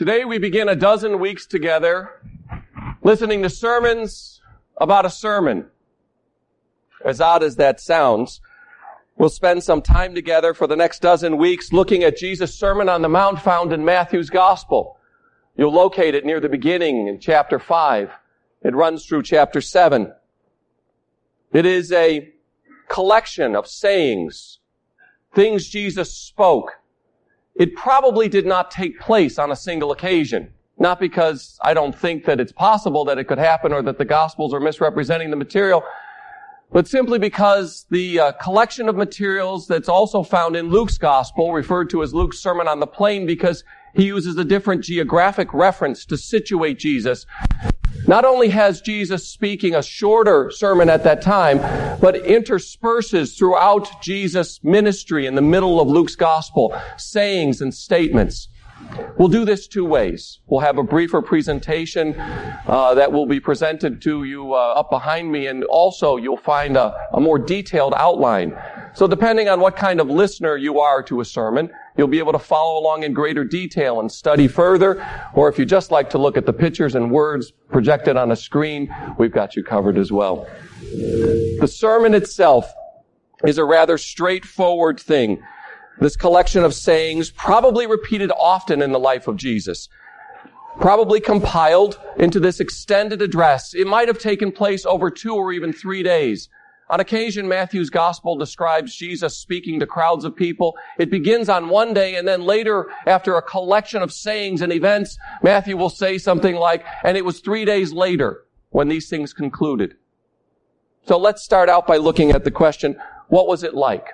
Today we begin a dozen weeks together listening to sermons about a sermon. As odd as that sounds, we'll spend some time together for the next dozen weeks looking at Jesus' Sermon on the Mount found in Matthew's Gospel. You'll locate it near the beginning in chapter 5. It runs through chapter 7. It is a collection of sayings, things Jesus spoke. It probably did not take place on a single occasion. Not because I don't think that it's possible that it could happen or that the Gospels are misrepresenting the material, but simply because the collection of materials that's also found in Luke's Gospel, referred to as Luke's Sermon on the Plain, because he uses a different geographic reference to situate Jesus. Not only has Jesus speaking a shorter sermon at that time, but intersperses throughout Jesus' ministry in the middle of Luke's Gospel sayings and statements. We'll do this two ways. We'll have a briefer presentation that will be presented to you up behind me, and also you'll find a more detailed outline. So depending on what kind of listener you are to a sermon, you'll be able to follow along in greater detail and study further, or if you just like to look at the pictures and words projected on a screen, we've got you covered as well. The sermon itself is a rather straightforward thing. This collection of sayings, probably repeated often in the life of Jesus, probably compiled into this extended address. It might have taken place over 2 or even 3 days. On occasion, Matthew's Gospel describes Jesus speaking to crowds of people. It begins on one day, and then later, after a collection of sayings and events, Matthew will say something like, and it was 3 days later when these things concluded. So let's start out by looking at the question, what was it like?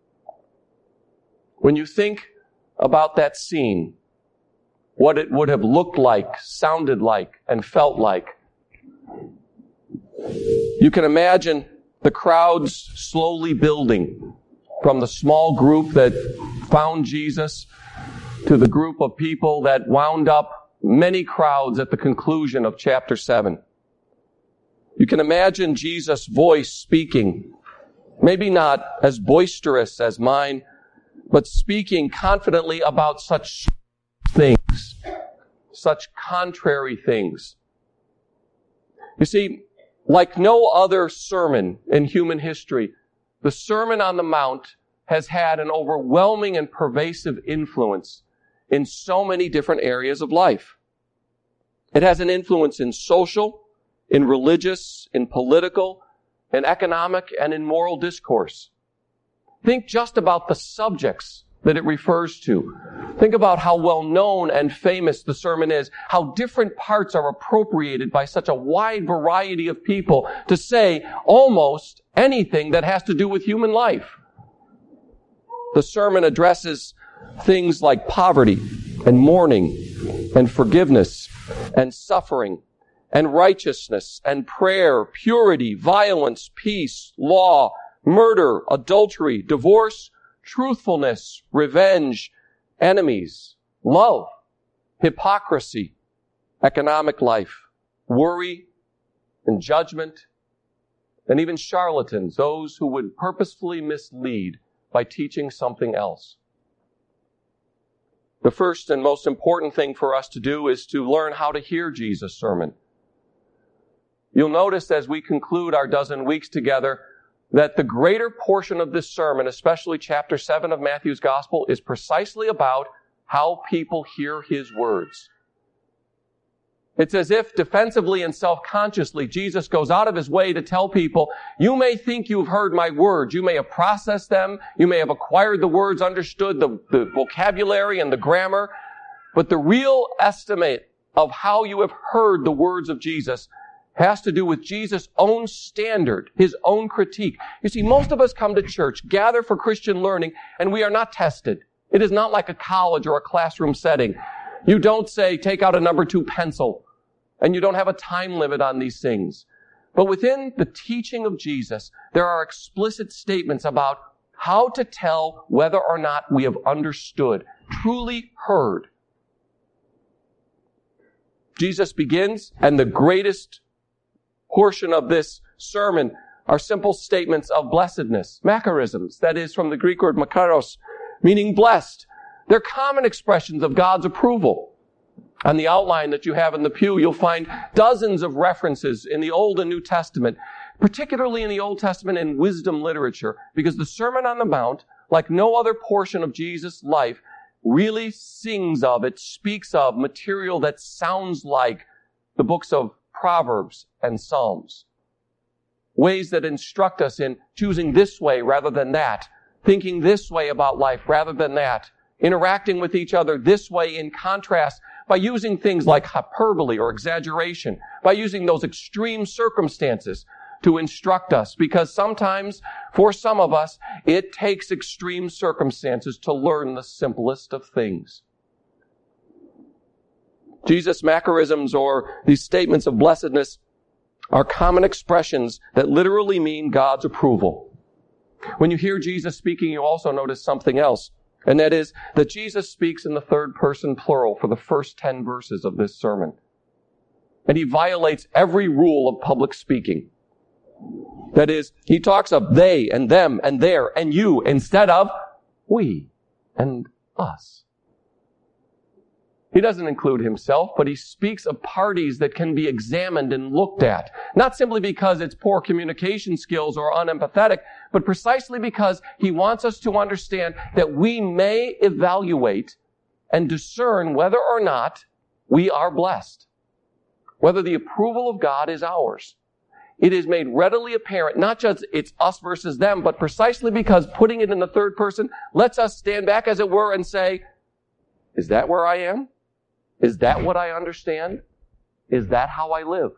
When you think about that scene, what it would have looked like, sounded like, and felt like, you can imagine the crowds slowly building from the small group that found Jesus to the group of people that wound up many crowds at the conclusion of chapter 7. You can imagine Jesus' voice speaking, maybe not as boisterous as mine, but speaking confidently about such things, such contrary things. You see, like no other sermon in human history, the Sermon on the Mount has had an overwhelming and pervasive influence in so many different areas of life. It has an influence in social, in religious, in political, in economic, and in moral discourse. Think just about the subjects that it refers to. Think about how well known and famous the sermon is, how different parts are appropriated by such a wide variety of people to say almost anything that has to do with human life. The sermon addresses things like poverty and mourning and forgiveness and suffering and righteousness and prayer, purity, violence, peace, law, murder, adultery, divorce, truthfulness, revenge, enemies, love, hypocrisy, economic life, worry, and judgment, and even charlatans, those who would purposefully mislead by teaching something else. The first and most important thing for us to do is to learn how to hear Jesus' sermon. You'll notice as we conclude our dozen weeks together that the greater portion of this sermon, especially chapter 7 of Matthew's Gospel, is precisely about how people hear his words. It's as if defensively and self-consciously Jesus goes out of his way to tell people, you may think you've heard my words, you may have processed them, you may have acquired the words, understood the vocabulary and the grammar, but the real estimate of how you have heard the words of Jesus has to do with Jesus' own standard, his own critique. You see, most of us come to church, gather for Christian learning, and we are not tested. It is not like a college or a classroom setting. You don't say, take out a number 2 pencil, and you don't have a time limit on these things. But within the teaching of Jesus, there are explicit statements about how to tell whether or not we have understood, truly heard. Jesus begins, and the greatest portion of this sermon are simple statements of blessedness, macarisms, that is from the Greek word makaros, meaning blessed. They're common expressions of God's approval. On the outline that you have in the pew, you'll find dozens of references in the Old and New Testament, particularly in the Old Testament and wisdom literature, because the Sermon on the Mount, like no other portion of Jesus' life, really sings of, it speaks of material that sounds like the books of Proverbs and Psalms. Ways that instruct us in choosing this way rather than that, thinking this way about life rather than that, interacting with each other this way in contrast by using things like hyperbole or exaggeration, by using those extreme circumstances to instruct us, because sometimes, for some of us, it takes extreme circumstances to learn the simplest of things. Jesus' macarisms, or these statements of blessedness, are common expressions that literally mean God's approval. When you hear Jesus speaking, you also notice something else, and that is that Jesus speaks in the third person plural for the first 10 verses of this sermon. And he violates every rule of public speaking. That is, he talks of they and them and their and you instead of we and us. He doesn't include himself, but he speaks of parties that can be examined and looked at. Not simply because it's poor communication skills or unempathetic, but precisely because he wants us to understand that we may evaluate and discern whether or not we are blessed. Whether the approval of God is ours. It is made readily apparent, not just it's us versus them, but precisely because putting it in the third person lets us stand back, as it were, and say, is that where I am? Is that what I understand? Is that how I live?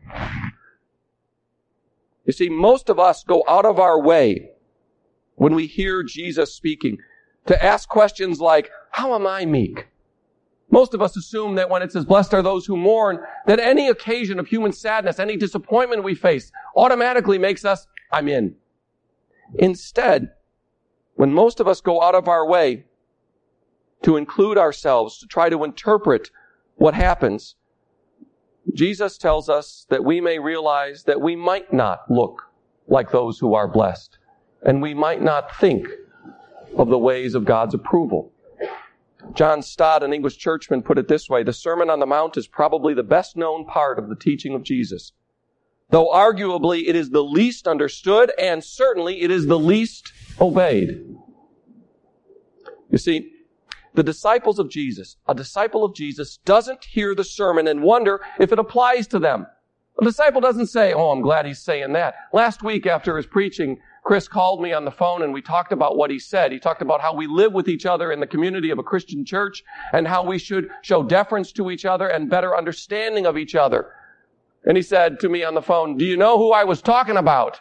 You see, most of us go out of our way when we hear Jesus speaking to ask questions like, how am I meek? Most of us assume that when it says, blessed are those who mourn, that any occasion of human sadness, any disappointment we face, automatically makes us, I'm in. Instead, when most of us go out of our way to include ourselves, to try to interpret what happens, Jesus tells us that we may realize that we might not look like those who are blessed, and we might not think of the ways of God's approval. John Stott, an English churchman, put it this way: the Sermon on the Mount is probably the best known part of the teaching of Jesus, though arguably it is the least understood and certainly it is the least obeyed. You see, the disciples of Jesus, a disciple of Jesus doesn't hear the sermon and wonder if it applies to them. A disciple doesn't say, oh, I'm glad he's saying that. Last week after his preaching, Chris called me on the phone and we talked about what he said. He talked about how we live with each other in the community of a Christian church and how we should show deference to each other and better understanding of each other. And he said to me on the phone, do you know who I was talking about?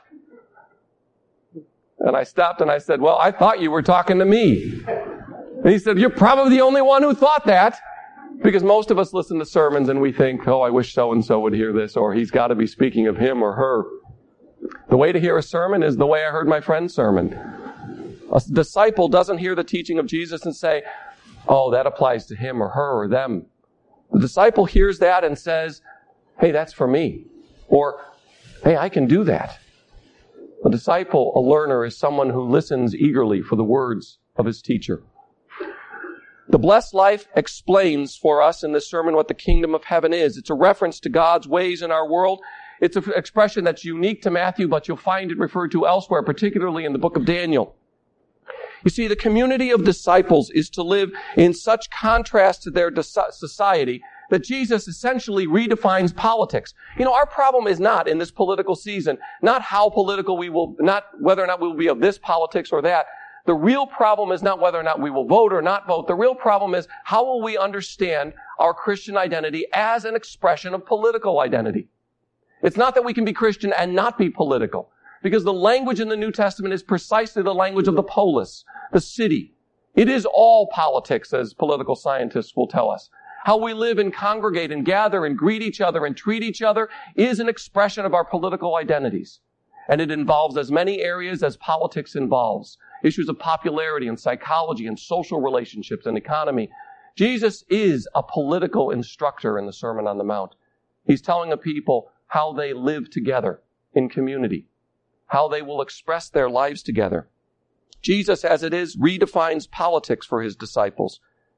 And I stopped and I said, well, I thought you were talking to me. And he said, you're probably the only one who thought that. Because most of us listen to sermons and we think, oh, I wish so-and-so would hear this, or he's got to be speaking of him or her. The way to hear a sermon is the way I heard my friend's sermon. A disciple doesn't hear the teaching of Jesus and say, oh, that applies to him or her or them. The disciple hears that and says, hey, that's for me. Or, hey, I can do that. A disciple, a learner, is someone who listens eagerly for the words of his teacher. The blessed life explains for us in this sermon what the kingdom of heaven is. It's a reference to God's ways in our world. It's an expression that's unique to Matthew, but you'll find it referred to elsewhere, particularly in the book of Daniel. You see, the community of disciples is to live in such contrast to their society that Jesus essentially redefines politics. You know, our problem is not in this political season, not how political we will, not whether or not we will be of this politics or that. The real problem is not whether or not we will vote or not vote. The real problem is how will we understand our Christian identity as an expression of political identity. It's not that we can be Christian and not be political, because the language in the New Testament is precisely the language of the polis, the city. It is all politics, as political scientists will tell us. How we live and congregate and gather and greet each other and treat each other is an expression of our political identities. And it involves as many areas as politics involves. Issues of popularity and psychology and social relationships and economy. Jesus is a political instructor in the Sermon on the Mount. He's telling the people how they live together in community, how they will express their lives together. Jesus, as it is, redefines politics for his disciples.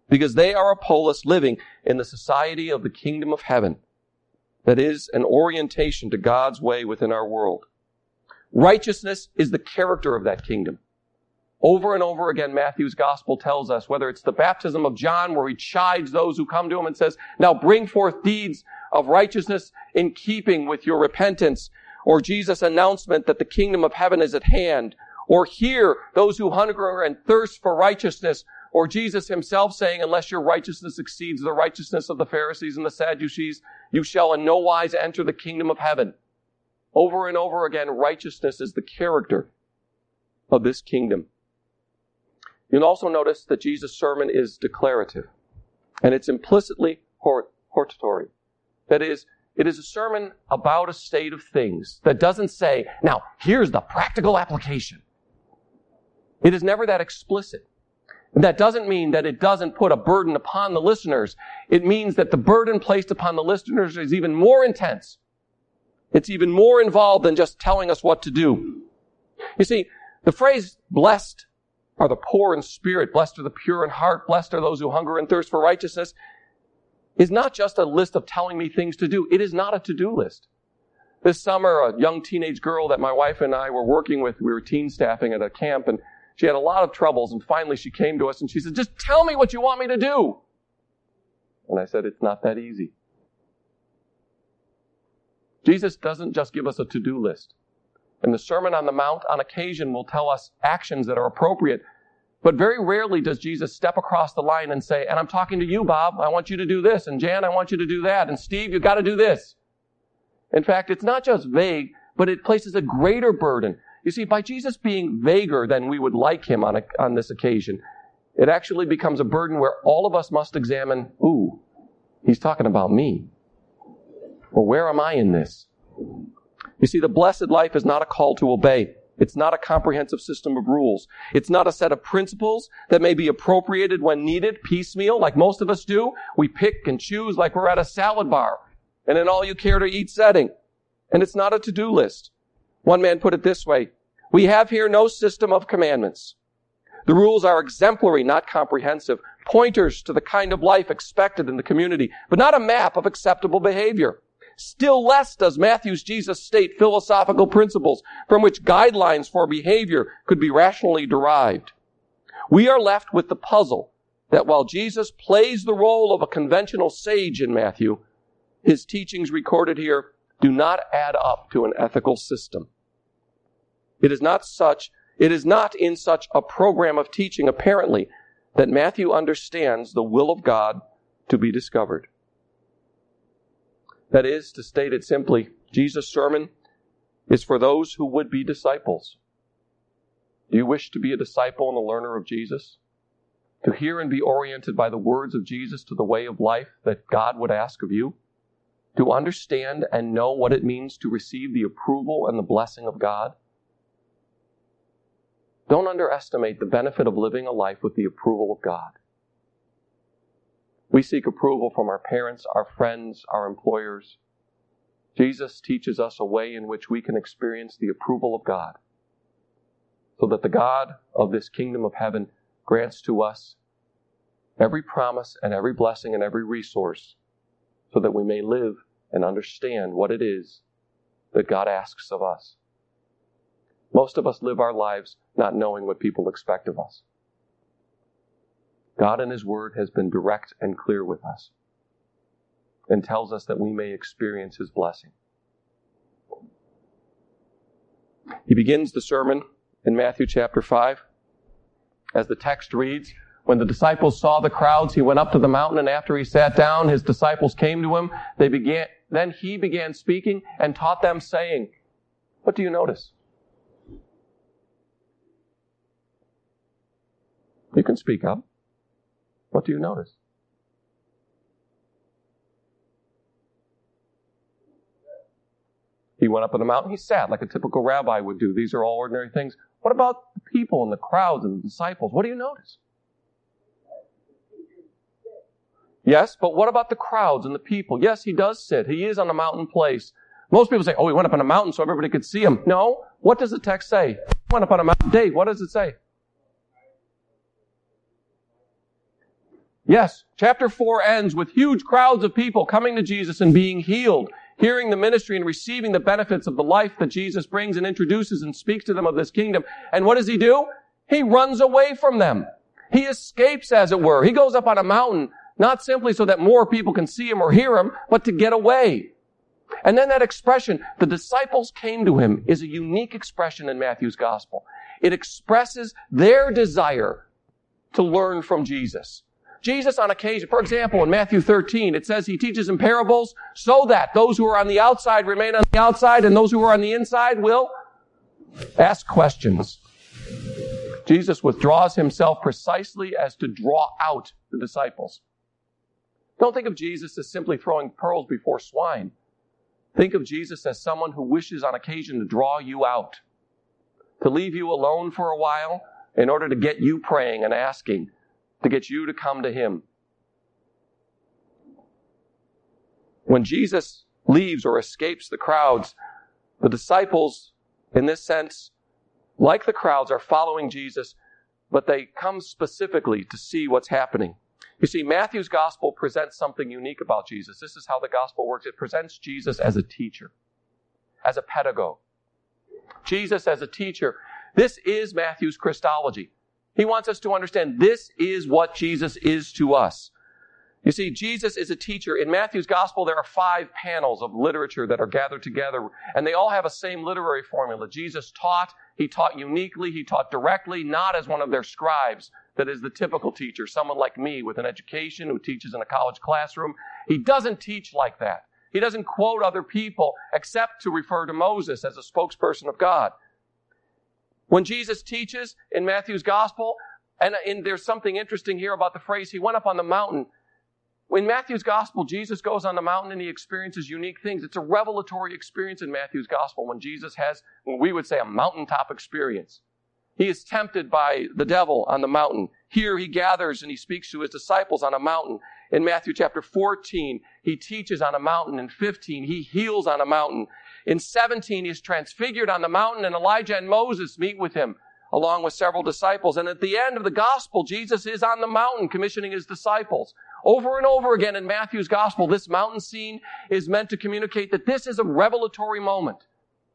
because they are a polis living in the society of the kingdom of heaven. That is an orientation to God's way within our world. Righteousness is the character of that kingdom. Over and over again, Matthew's gospel tells us, whether it's the baptism of John, where he chides those who come to him and says, now bring forth deeds of righteousness in keeping with your repentance, or Jesus' announcement that the kingdom of heaven is at hand, or hear those who hunger and thirst for righteousness, or Jesus himself saying, unless your righteousness exceeds the righteousness of the Pharisees and the Sadducees, you shall in no wise enter the kingdom of heaven. Over and over again, righteousness is the character of this kingdom. You'll also notice that Jesus' sermon is declarative, and it's implicitly hortatory. That is, it is a sermon about a state of things that doesn't say, now, here's the practical application. It is never that explicit. And that doesn't mean that it doesn't put a burden upon the listeners. It means that the burden placed upon the listeners is even more intense. It's even more involved than just telling us what to do. You see, the phrase, blessed are the poor in spirit, blessed are the pure in heart, blessed are those who hunger and thirst for righteousness, is not just a list of telling me things to do. It is not a to-do list. This summer, a young teenage girl that my wife and I were working with, we were teen staffing at a camp, and she had a lot of troubles, and finally she came to us and she said, just tell me what you want me to do. And I said, it's not that easy. Jesus doesn't just give us a to-do list. And the Sermon on the Mount on occasion will tell us actions that are appropriate. But very rarely does Jesus step across the line and say, and I'm talking to you, Bob, I want you to do this. And Jan, I want you to do that. And Steve, you've got to do this. In fact, it's not just vague, but it places a greater burden. You see, by Jesus being vaguer than we would like him on this occasion, it actually becomes a burden where all of us must examine, ooh, he's talking about me. Or where am I in this? You see, the blessed life is not a call to obey. It's not a comprehensive system of rules. It's not a set of principles that may be appropriated when needed, piecemeal, like most of us do. We pick and choose like we're at a salad bar and an all-you-care-to-eat setting. And it's not a to-do list. One man put it this way, we have here no system of commandments. The rules are exemplary, not comprehensive, pointers to the kind of life expected in the community, but not a map of acceptable behavior. Still less does Matthew's Jesus state philosophical principles from which guidelines for behavior could be rationally derived. We are left with the puzzle that while Jesus plays the role of a conventional sage in Matthew, his teachings recorded here do not add up to an ethical system. It is not in such a program of teaching, apparently, that Matthew understands the will of God to be discovered. That is, to state it simply, Jesus' sermon is for those who would be disciples. Do you wish to be a disciple and a learner of Jesus? To hear and be oriented by the words of Jesus to the way of life that God would ask of you? To understand and know what it means to receive the approval and the blessing of God? Don't underestimate the benefit of living a life with the approval of God. We seek approval from our parents, our friends, our employers. Jesus teaches us a way in which we can experience the approval of God, so that the God of this kingdom of heaven grants to us every promise and every blessing and every resource, so that we may live and understand what it is that God asks of us. Most of us live our lives not knowing what people expect of us. God in His Word has been direct and clear with us and tells us that we may experience His blessing. He begins the sermon in Matthew chapter 5. As the text reads, when the disciples saw the crowds, He went up to the mountain, and after He sat down, His disciples came to Him. Then He began speaking and taught them, saying, what do you notice? You can speak up. What do you notice? He went up on the mountain. He sat like a typical rabbi would do. These are all ordinary things. What about the people and the crowds and the disciples? What do you notice? Yes, but what about the crowds and the people? Yes, He does sit. He is on a mountain place. Most people say, oh, He went up on a mountain so everybody could see Him. No. What does the text say? He went up on a mountain. Dave, what does it say? Yes, chapter 4 ends with huge crowds of people coming to Jesus and being healed, hearing the ministry and receiving the benefits of the life that Jesus brings and introduces and speaks to them of this kingdom. And what does he do? He runs away from them. He escapes, as it were. He goes up on a mountain, not simply so that more people can see him or hear him, but to get away. And then that expression, the disciples came to him, is a unique expression in Matthew's gospel. It expresses their desire to learn from Jesus. Jesus on occasion, for example, in Matthew 13, it says he teaches in parables so that those who are on the outside remain on the outside and those who are on the inside will ask questions. Jesus withdraws himself precisely as to draw out the disciples. Don't think of Jesus as simply throwing pearls before swine. Think of Jesus as someone who wishes on occasion to draw you out, to leave you alone for a while in order to get you praying and asking, to get you to come to him. When Jesus leaves or escapes the crowds, the disciples, in this sense, like the crowds, are following Jesus, but they come specifically to see what's happening. You see, Matthew's gospel presents something unique about Jesus. This is how the gospel works. It presents Jesus as a teacher, as a pedagogue. Jesus as a teacher. This is Matthew's Christology. He wants us to understand this is what Jesus is to us. You see, Jesus is a teacher. In Matthew's gospel, there are 5 panels of literature that are gathered together, and they all have a same literary formula. Jesus taught. He taught uniquely. He taught directly, not as one of their scribes, that is the typical teacher, someone like me with an education who teaches in a college classroom. He doesn't teach like that. He doesn't quote other people except to refer to Moses as a spokesperson of God. When Jesus teaches in Matthew's gospel, and there's something interesting here about the phrase, he went up on the mountain. In Matthew's gospel, Jesus goes on the mountain and he experiences unique things. It's a revelatory experience in Matthew's gospel when Jesus has, we would say, a mountaintop experience. He is tempted by the devil on the mountain. Here he gathers and he speaks to his disciples on a mountain. In Matthew chapter 14, he teaches on a mountain. In 15, he heals on a mountain. In 17, he is transfigured on the mountain, and Elijah and Moses meet with him, along with several disciples. And at the end of the gospel, Jesus is on the mountain commissioning his disciples. Over and over again in Matthew's gospel, this mountain scene is meant to communicate that this is a revelatory moment.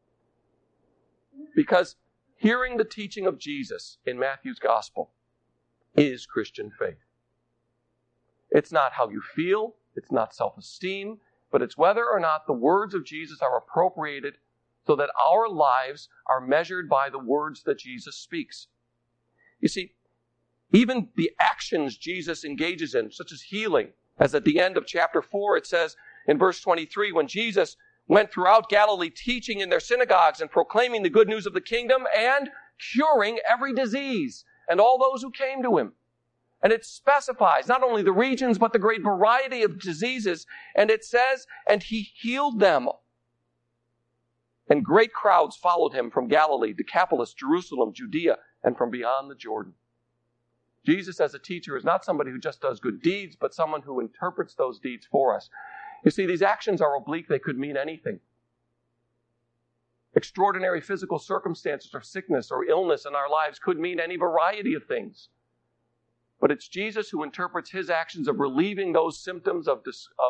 Because hearing the teaching of Jesus in Matthew's gospel is Christian faith. It's not how you feel, it's not self-esteem, but it's whether or not the words of Jesus are appropriated so that our lives are measured by the words that Jesus speaks. You see, even the actions Jesus engages in, such as healing, as at the end of chapter 4, it says in verse 23, when Jesus went throughout Galilee teaching in their synagogues and proclaiming the good news of the kingdom and curing every disease and all those who came to him. And it specifies not only the regions, but the great variety of diseases. And it says, and he healed them. And great crowds followed him from Galilee, Decapolis, Jerusalem, Judea, and from beyond the Jordan. Jesus as a teacher is not somebody who just does good deeds, but someone who interprets those deeds for us. You see, these actions are oblique. They could mean anything. Extraordinary physical circumstances or sickness or illness in our lives could mean any variety of things. But it's Jesus who interprets his actions of relieving those symptoms of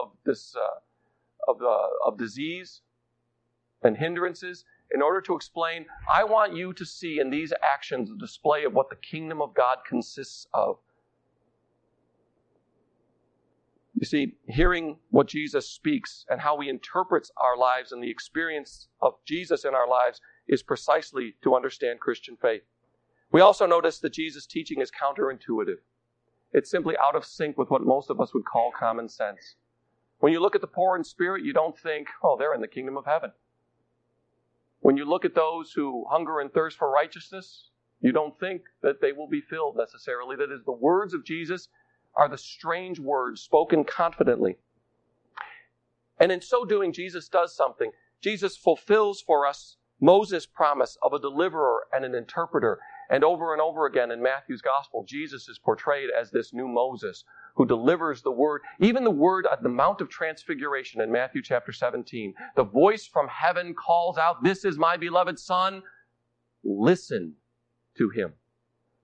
disease and hindrances in order to explain, I want you to see in these actions a display of what the kingdom of God consists of. You see, hearing what Jesus speaks and how he interprets our lives and the experience of Jesus in our lives is precisely to understand Christian faith. We also notice that Jesus' teaching is counterintuitive. It's simply out of sync with what most of us would call common sense. When you look at the poor in spirit, you don't think, oh, they're in the kingdom of heaven. When you look at those who hunger and thirst for righteousness, you don't think that they will be filled necessarily. That is, the words of Jesus are the strange words spoken confidently. And in so doing, Jesus does something. Jesus fulfills for us Moses' promise of a deliverer and an interpreter. And over again in Matthew's gospel, Jesus is portrayed as this new Moses who delivers the word, even the word at the Mount of Transfiguration in Matthew chapter 17. The voice from heaven calls out, "This is my beloved Son. Listen to him."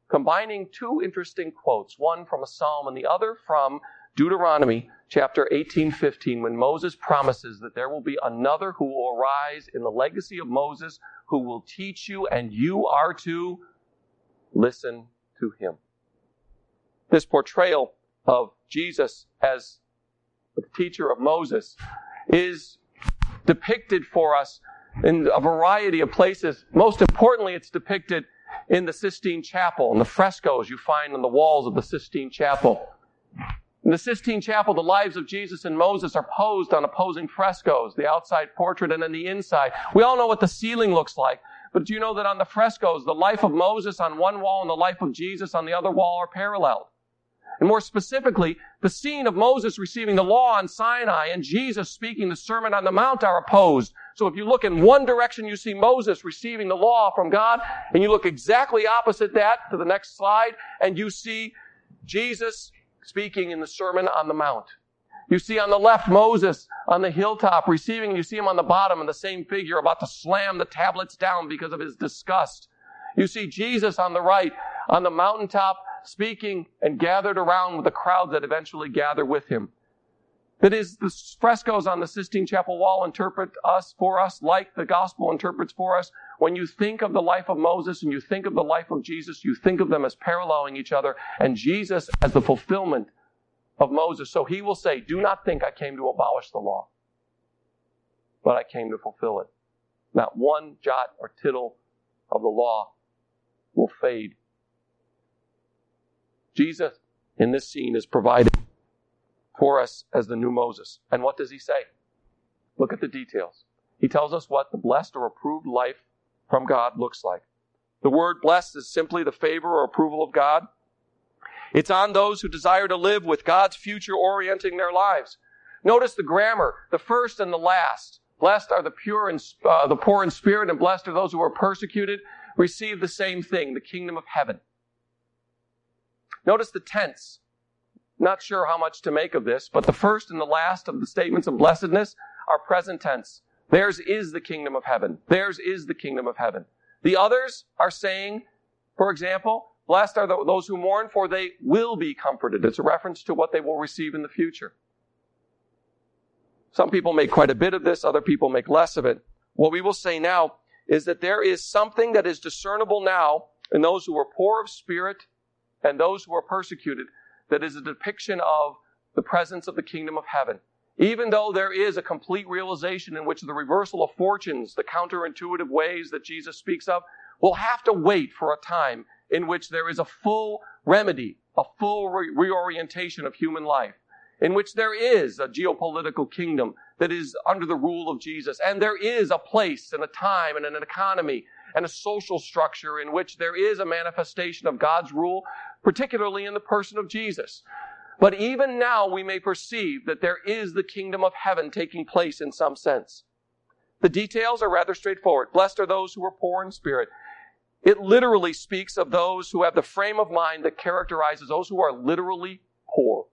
combining two interesting quotes, one from a psalm and the other from Deuteronomy chapter 18:15, when Moses promises that there will be another who will arise in the legacy of Moses who will teach you, and you are to listen to him. This portrayal of Jesus as the teacher of Moses is depicted for us in a variety of places. Most importantly, it's depicted in the Sistine Chapel, in the frescoes you find on the walls of the Sistine Chapel. In the Sistine Chapel, the lives of Jesus and Moses are posed on opposing frescoes, the outside portrait and then the inside. We all know what the ceiling looks like, but do you know that on the frescoes, the life of Moses on one wall and the life of Jesus on the other wall are paralleled? And more specifically, the scene of Moses receiving the law on Sinai and Jesus speaking the Sermon on the Mount are opposed. So if you look in one direction, you see Moses receiving the law from God, and you look exactly opposite that to the next slide, and you see Jesus speaking in the Sermon on the Mount. You see on the left Moses on the hilltop receiving, and you see him on the bottom in the same figure about to slam the tablets down because of his disgust. You see Jesus on the right on the mountaintop speaking and gathered around with the crowd that eventually gather with him. That is, the frescoes on the Sistine Chapel wall interpret for us like the gospel interprets for us. When you think of the life of Moses and you think of the life of Jesus, you think of them as paralleling each other, and Jesus as the fulfillment of Moses. So he will say, do not think I came to abolish the law, but I came to fulfill it. Not one jot or tittle of the law will fade. Jesus, in this scene, is provided for us as the new Moses. And what does he say? Look at the details. He tells us what the blessed or approved life from God looks like. The word blessed is simply the favor or approval of God. It's on those who desire to live with God's future orienting their lives. Notice the grammar, the first and the last. Blessed are the poor in spirit, and blessed are those who are persecuted, receive the same thing, the kingdom of heaven. Notice the tense. Not sure how much to make of this, but the first and the last of the statements of blessedness are present tense. Theirs is the kingdom of heaven. Theirs is the kingdom of heaven. The others are saying, for example, blessed are those who mourn, for they will be comforted. It's a reference to what they will receive in the future. Some people make quite a bit of this, other people make less of it. What we will say now is that there is something that is discernible now in those who are poor of spirit and those who are persecuted, that is a depiction of the presence of the kingdom of heaven. Even though there is a complete realization in which the reversal of fortunes, the counterintuitive ways that Jesus speaks of, will have to wait for a time in which there is a full remedy, a full reorientation of human life, in which there is a geopolitical kingdom that is under the rule of Jesus, and there is a place and a time and an economy and a social structure in which there is a manifestation of God's rule, particularly in the person of Jesus. But even now we may perceive that there is the kingdom of heaven taking place in some sense. The details are rather straightforward. Blessed are those who are poor in spirit. It literally speaks of those who have the frame of mind that characterizes those who are literally poor.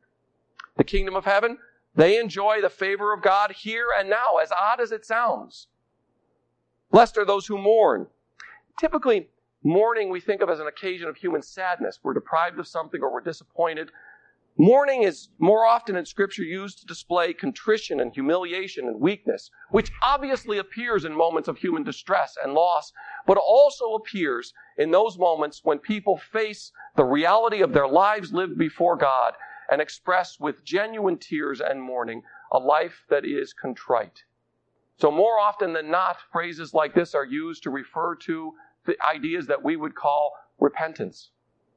The kingdom of heaven, they enjoy the favor of God here and now, as odd as it sounds. Blessed are those who mourn. Typically, mourning we think of as an occasion of human sadness. We're deprived of something or we're disappointed. Mourning is more often in Scripture used to display contrition and humiliation and weakness, which obviously appears in moments of human distress and loss, but also appears in those moments when people face the reality of their lives lived before God and express with genuine tears and mourning a life that is contrite. So more often than not, phrases like this are used to refer to the ideas that we would call repentance.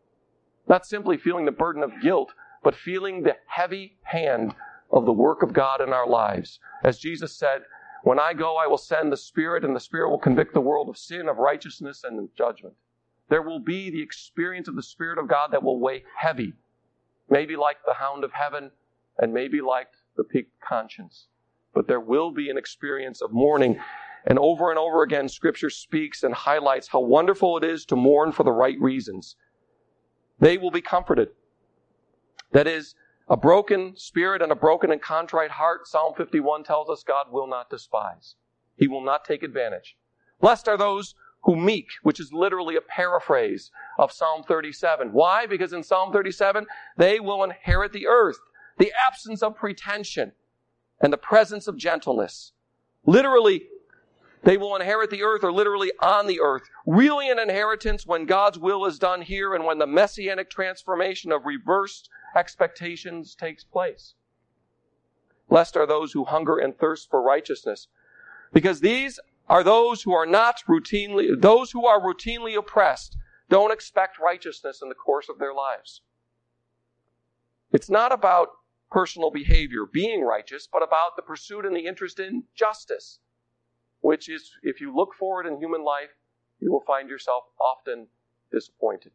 Not simply feeling the burden of guilt, but feeling the heavy hand of the work of God in our lives. As Jesus said, when I go, I will send the Spirit, and the Spirit will convict the world of sin, of righteousness, and of judgment. There will be the experience of the Spirit of God that will weigh heavy, maybe like the hound of heaven, and maybe like the piqued conscience. But there will be an experience of mourning. And over again, Scripture speaks and highlights how wonderful it is to mourn for the right reasons. They will be comforted. That is, a broken spirit and a broken and contrite heart, Psalm 51 tells us God will not despise. He will not take advantage. Blessed are those who meek, which is literally a paraphrase of Psalm 37. Why? Because in Psalm 37, they will inherit the earth, the absence of pretension, and the presence of gentleness. Literally, they will inherit the earth, or literally on the earth. Really an inheritance when God's will is done here and when the messianic transformation of reversed expectations takes place. Blessed are those who hunger and thirst for righteousness, because these are those who are routinely oppressed, don't expect righteousness in the course of their lives. It's not about personal behavior, being righteous, but about the pursuit and the interest in justice, which is, if you look forward in human life, you will find yourself often disappointed.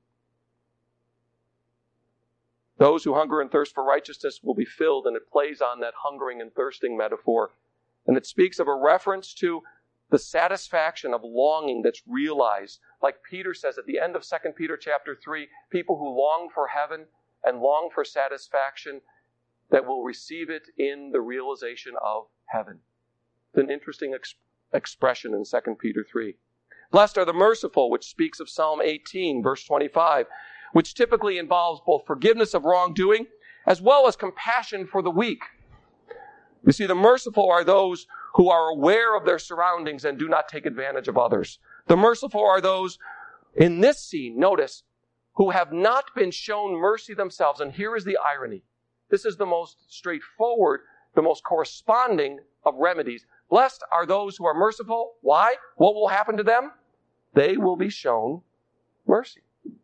Those who hunger and thirst for righteousness will be filled, and it plays on that hungering and thirsting metaphor. And it speaks of a reference to the satisfaction of longing that's realized. Like Peter says at the end of 2 Peter chapter 3, people who long for heaven and long for satisfaction that will receive it in the realization of heaven. It's an interesting expression in 2 Peter 3. Blessed are the merciful, which speaks of Psalm 18, verse 25, which typically involves both forgiveness of wrongdoing as well as compassion for the weak. You see, the merciful are those who are aware of their surroundings and do not take advantage of others. The merciful are those, in this scene, notice, who have not been shown mercy themselves. And here is the irony. This is the most straightforward, the most corresponding of remedies. Blessed are those who are merciful. Why? What will happen to them? They will be shown mercy.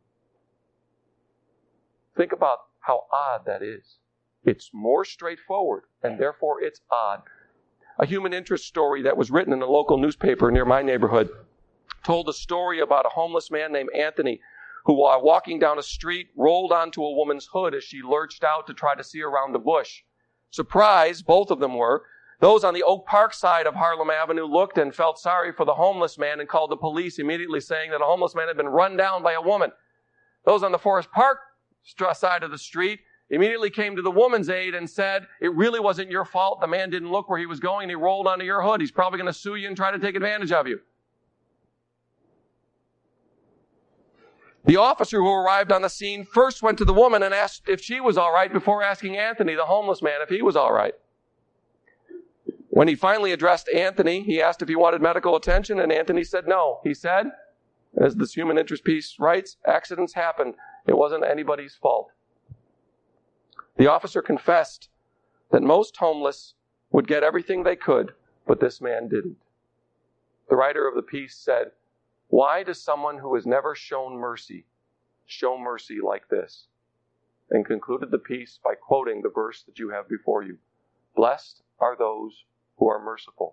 Think about how odd that is. It's more straightforward, and therefore it's odd. A human interest story that was written in a local newspaper near my neighborhood told a story about a homeless man named Anthony who, while walking down a street, rolled onto a woman's hood as she lurched out to try to see around a bush. Surprised, both of them were. Those on the Oak Park side of Harlem Avenue looked and felt sorry for the homeless man and called the police, immediately saying that a homeless man had been run down by a woman. Those on the Forest Park side of the street immediately came to the woman's aid and said, it really wasn't your fault. The man didn't look where he was going. He rolled onto your hood. He's probably going to sue you and try to take advantage of you. The officer who arrived on the scene first went to the woman and asked if she was all right before asking Anthony, the homeless man, if he was all right. When he finally addressed Anthony, he asked if he wanted medical attention, and Anthony said no. He said, as this human interest piece writes, accidents happen. It wasn't anybody's fault. The officer confessed that most homeless would get everything they could, but this man didn't. The writer of the piece said, why does someone who has never shown mercy show mercy like this? And concluded the piece by quoting the verse that you have before you. Blessed are those who are merciful,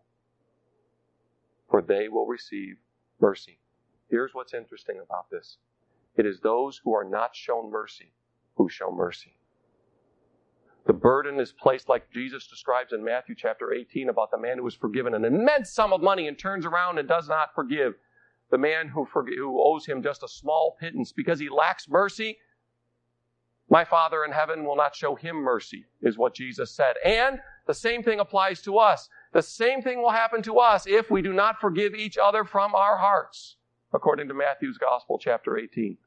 for they will receive mercy. Here's what's interesting about this. It is those who are not shown mercy who show mercy. The burden is placed, like Jesus describes in Matthew chapter 18, about the man who was forgiven an immense sum of money and turns around and does not forgive the man who owes him just a small pittance because he lacks mercy. My Father in heaven will not show him mercy, is what Jesus said. And the same thing applies to us. The same thing will happen to us if we do not forgive each other from our hearts, according to Matthew's Gospel, chapter 18.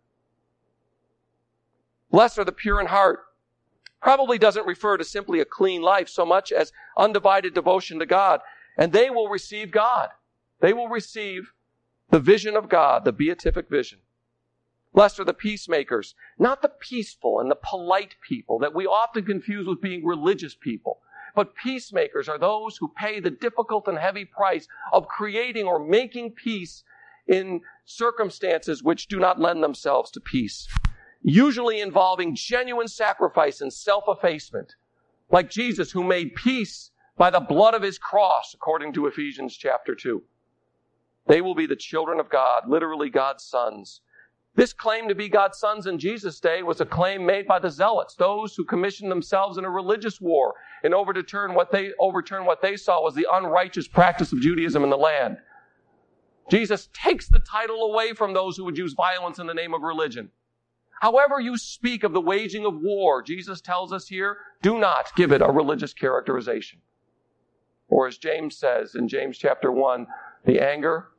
Blessed are the pure in heart. Probably doesn't refer to simply a clean life so much as undivided devotion to God. And they will receive God. They will receive the vision of God, the beatific vision. Blessed are the peacemakers, not the peaceful and the polite people that we often confuse with being religious people. But peacemakers are those who pay the difficult and heavy price of creating or making peace in circumstances which do not lend themselves to peace, usually involving genuine sacrifice and self-effacement, like Jesus, who made peace by the blood of his cross, according to Ephesians chapter 2. They will be the children of God, literally God's sons. This claim to be God's sons in Jesus' day was a claim made by the zealots, those who commissioned themselves in a religious war in order to overturn what they saw was the unrighteous practice of Judaism in the land. Jesus takes the title away from those who would use violence in the name of religion. However you speak of the waging of war, Jesus tells us here, do not give it a religious characterization. Or as James says in James chapter 1, the anger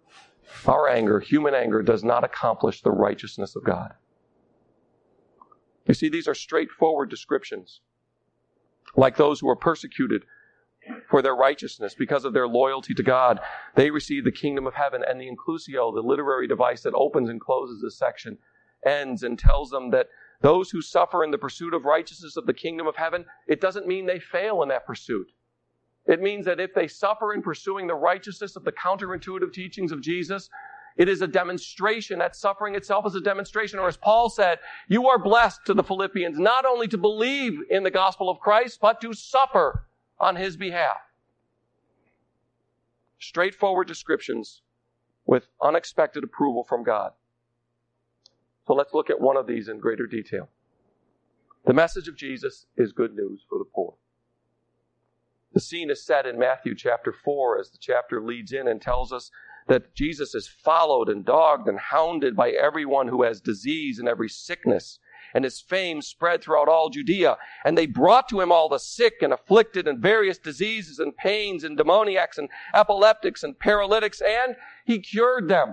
Our anger, human anger, does not accomplish the righteousness of God. You see, these are straightforward descriptions. Like those who are persecuted for their righteousness because of their loyalty to God, they receive the kingdom of heaven. And the inclusio, the literary device that opens and closes this section, ends and tells them that those who suffer in the pursuit of righteousness of the kingdom of heaven, it doesn't mean they fail in that pursuit. It means that if they suffer in pursuing the righteousness of the counterintuitive teachings of Jesus, it is a demonstration. That suffering itself is a demonstration. Or as Paul said, you are blessed, to the Philippians, not only to believe in the gospel of Christ, but to suffer on his behalf. Straightforward descriptions with unexpected approval from God. So let's look at one of these in greater detail. The message of Jesus is good news for the poor. The scene is set in Matthew chapter 4 as the chapter leads in and tells us that Jesus is followed and dogged and hounded by everyone who has disease and every sickness. And his fame spread throughout all Judea. And they brought to him all the sick and afflicted and various diseases and pains and demoniacs and epileptics and paralytics, and he cured them.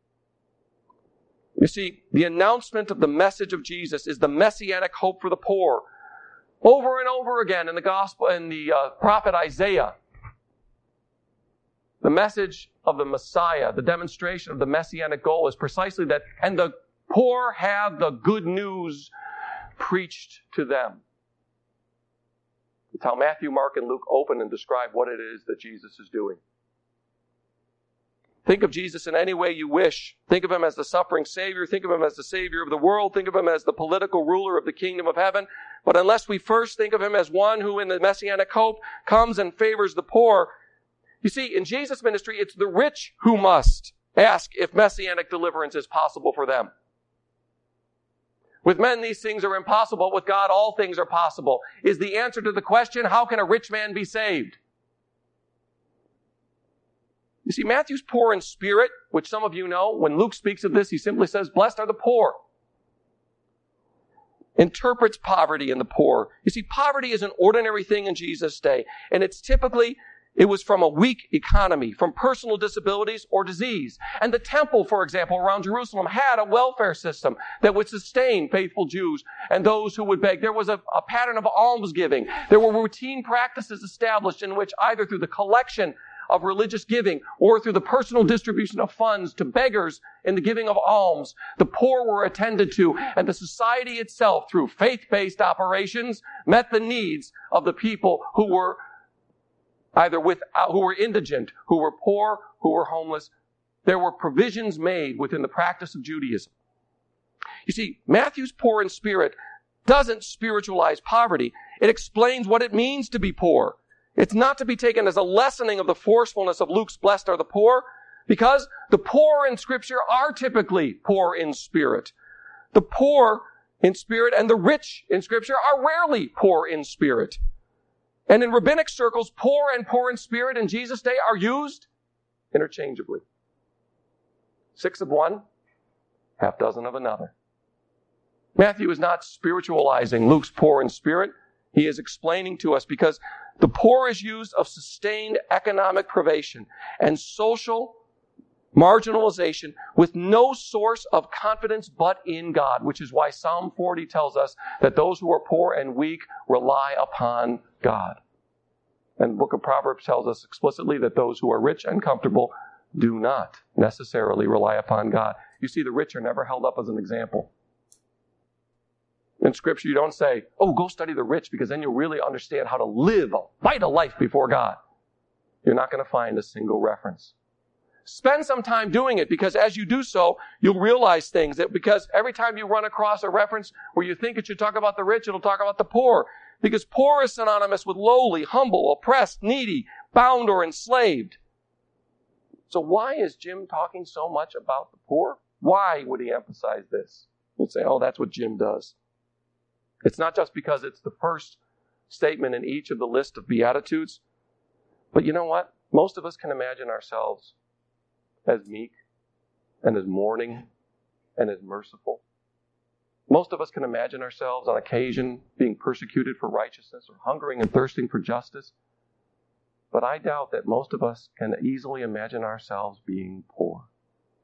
You see, the announcement of the message of Jesus is the messianic hope for the poor. Over and over again in the gospel, in the prophet Isaiah, the message of the Messiah, the demonstration of the messianic goal is precisely that, and the poor have the good news preached to them. It's how Matthew, Mark, and Luke open and describe what it is that Jesus is doing. Think of Jesus in any way you wish. Think of him as the suffering Savior. Think of him as the Savior of the world. Think of him as the political ruler of the kingdom of heaven. But unless we first think of him as one who in the messianic hope comes and favors the poor, you see, in Jesus' ministry, it's the rich who must ask if messianic deliverance is possible for them. With men, these things are impossible. With God, all things are possible. Is the answer to the question, how can a rich man be saved? You see, Matthew's poor in spirit, which some of you know. When Luke speaks of this, he simply says, blessed are the poor. Interprets poverty in the poor. You see, poverty is an ordinary thing in Jesus' day. And it was from a weak economy, from personal disabilities or disease. And the temple, for example, around Jerusalem had a welfare system that would sustain faithful Jews and those who would beg. There was a pattern of almsgiving. There were routine practices established in which either through the collection of religious giving or through the personal distribution of funds to beggars in the giving of alms, the poor were attended to, and the society itself, through faith-based operations, met the needs of the people who were who were indigent, who were poor, who were homeless. There were provisions made within the practice of Judaism. You see, Matthew's poor in spirit doesn't spiritualize poverty. It explains what it means to be poor. It's not to be taken as a lessening of the forcefulness of Luke's blessed are the poor, because the poor in Scripture are typically poor in spirit. The poor in spirit and the rich in Scripture are rarely poor in spirit. And in rabbinic circles, poor and poor in spirit in Jesus' day are used interchangeably. 6 of one, half dozen of another. Matthew is not spiritualizing Luke's poor in spirit. He is explaining to us because the poor is used of sustained economic privation and social marginalization with no source of confidence but in God, which is why Psalm 40 tells us that those who are poor and weak rely upon God. And the book of Proverbs tells us explicitly that those who are rich and comfortable do not necessarily rely upon God. You see, the rich are never held up as an example. In Scripture, you don't say, oh, go study the rich because then you'll really understand how to live a vital life before God. You're not going to find a single reference. Spend some time doing it, because as you do so, you'll realize things that, because every time you run across a reference where you think it should talk about the rich, it'll talk about the poor. Because poor is synonymous with lowly, humble, oppressed, needy, bound, or enslaved. So why is Jim talking so much about the poor? Why would he emphasize this? You'd say, oh, that's what Jim does. It's not just because it's the first statement in each of the list of Beatitudes. But you know what? Most of us can imagine ourselves as meek and as mourning and as merciful. Most of us can imagine ourselves on occasion being persecuted for righteousness or hungering and thirsting for justice. But I doubt that most of us can easily imagine ourselves being poor.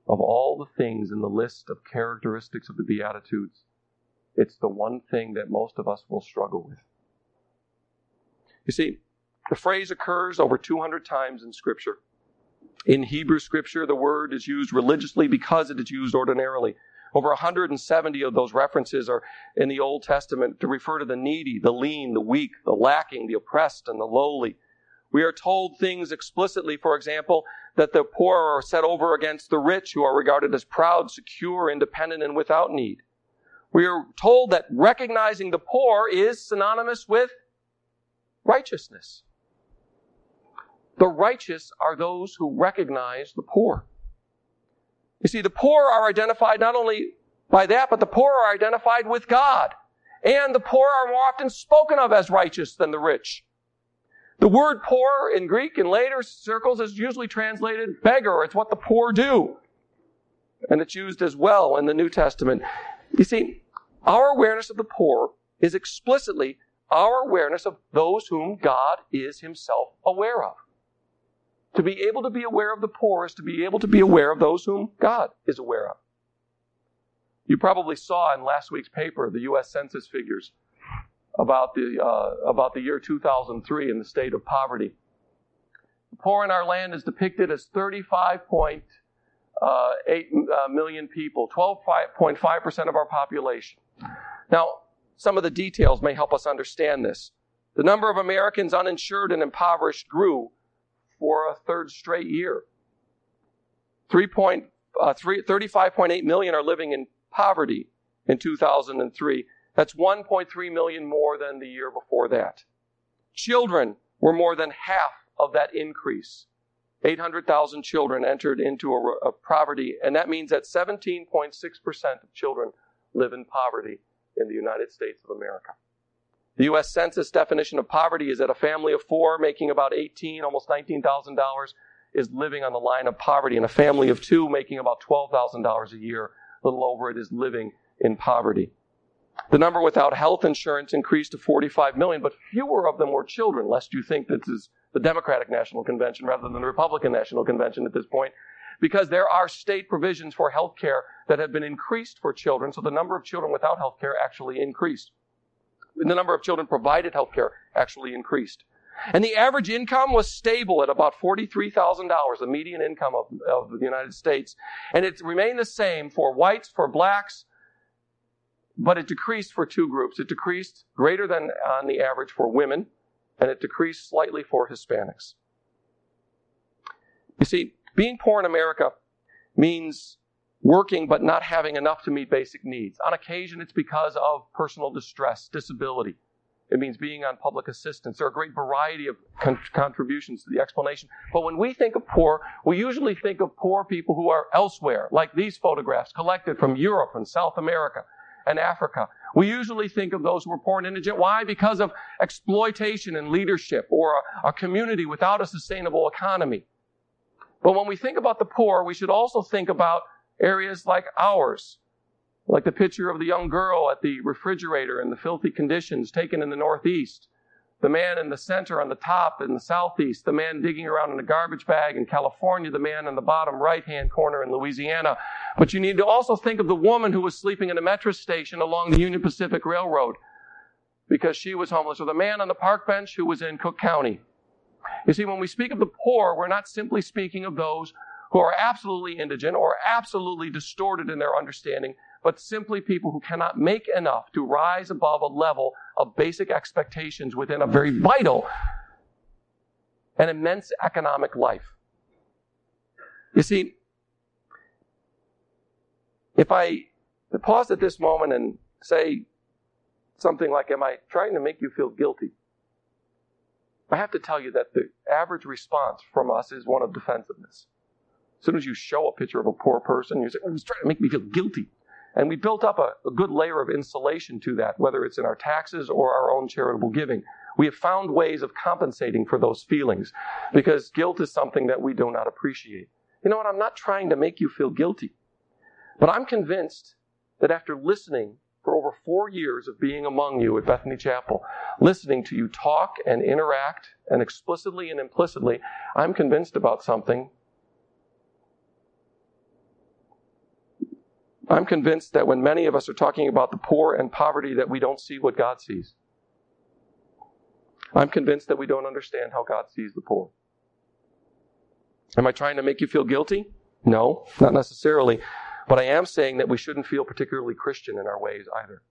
of all the things in the list of characteristics of the Beatitudes, it's the one thing that most of us will struggle with. You see, the phrase occurs over 200 times in Scripture. In Hebrew Scripture, the word is used religiously because it is used ordinarily. Over 170 of those references are in the Old Testament to refer to the needy, the lean, the weak, the lacking, the oppressed, and the lowly. We are told things explicitly, for example, that the poor are set over against the rich, who are regarded as proud, secure, independent, and without need. We are told that recognizing the poor is synonymous with righteousness. The righteous are those who recognize the poor. You see, the poor are identified not only by that, but the poor are identified with God. And the poor are more often spoken of as righteous than the rich. The word poor in Greek in later circles is usually translated beggar. It's what the poor do. And it's used as well in the New Testament. You see, our awareness of the poor is explicitly our awareness of those whom God is Himself aware of. To be able to be aware of the poor is to be able to be aware of those whom God is aware of. You probably saw in last week's paper the U.S. Census figures about the year 2003 in the state of poverty. The poor in our land is depicted as 35.8 million people, 12.5% of our population. Now, some of the details may help us understand this. The number of Americans uninsured and impoverished grew for a third straight year. 35.8 million are living in poverty in 2003. That's 1.3 million more than the year before that. Children were more than half of that increase. 800,000 children entered into a poverty, and that means that 17.6% of children live in poverty in the United States of America. The U.S. Census definition of poverty is that a family of four making about almost $19,000 is living on the line of poverty, and a family of two making about $12,000 a year, a little over it, is living in poverty. The number without health insurance increased to 45 million, but fewer of them were children, lest you think this is the Democratic National Convention rather than the Republican National Convention at this point, because there are state provisions for health care that have been increased for children, so the number of children without health care actually increased. The number of children provided health care actually increased. And the average income was stable at about $43,000, the median income of the United States. And it remained the same for whites, for blacks, but it decreased for two groups. It decreased greater than on the average for women, and it decreased slightly for Hispanics. You see, being poor in America means working but not having enough to meet basic needs. On occasion, it's because of personal distress, disability. It means being on public assistance. There are a great variety of contributions to the explanation. But when we think of poor, we usually think of poor people who are elsewhere, like these photographs collected from Europe and South America and Africa. We usually think of those who are poor and indigent. Why? Because of exploitation and leadership, or a community without a sustainable economy. But when we think about the poor, we should also think about areas like ours, like the picture of the young girl at the refrigerator in the filthy conditions taken in the Northeast, the man in the center on the top in the Southeast, the man digging around in a garbage bag in California, the man in the bottom right-hand corner in Louisiana. But you need to also think of the woman who was sleeping in a metro station along the Union Pacific Railroad because she was homeless, or the man on the park bench who was in Cook County. You see, when we speak of the poor, we're not simply speaking of those who are absolutely indigent or absolutely distorted in their understanding, but simply people who cannot make enough to rise above a level of basic expectations within a very vital and immense economic life. You see, if I pause at this moment and say something like, am I trying to make you feel guilty? I have to tell you that the average response from us is one of defensiveness. As soon as you show a picture of a poor person, you say, oh, he's trying to make me feel guilty. And we built up a good layer of insulation to that, whether it's in our taxes or our own charitable giving. We have found ways of compensating for those feelings because guilt is something that we do not appreciate. You know what? I'm not trying to make you feel guilty. But I'm convinced that after listening for over 4 years of being among you at Bethany Chapel, listening to you talk and interact, and explicitly and implicitly, I'm convinced about something. I'm convinced that when many of us are talking about the poor and poverty, that we don't see what God sees. I'm convinced that we don't understand how God sees the poor. Am I trying to make you feel guilty? No, not necessarily. But I am saying that we shouldn't feel particularly Christian in our ways either.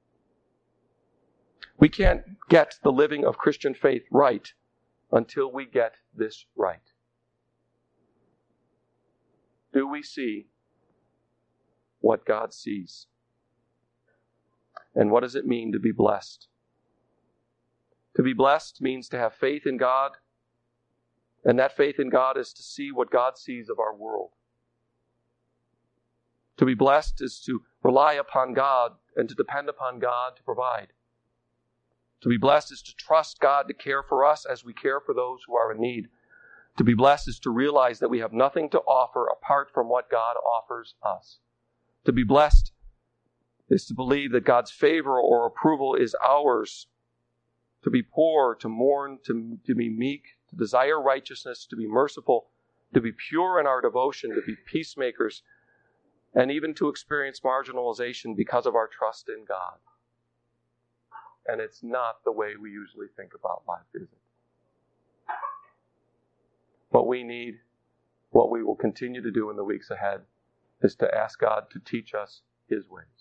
We can't get the living of Christian faith right until we get this right. Do we see what God sees? And what does it mean to be blessed? To be blessed means to have faith in God, and that faith in God is to see what God sees of our world. To be blessed is to rely upon God and to depend upon God to provide. To be blessed is to trust God to care for us as we care for those who are in need. To be blessed is to realize that we have nothing to offer apart from what God offers us. To be blessed is to believe that God's favor or approval is ours. To be poor, to mourn, to be meek, to desire righteousness, to be merciful, to be pure in our devotion, to be peacemakers, and even to experience marginalization because of our trust in God. And it's not the way we usually think about life, is it? What we need, what we will continue to do in the weeks ahead, is to ask God to teach us His ways.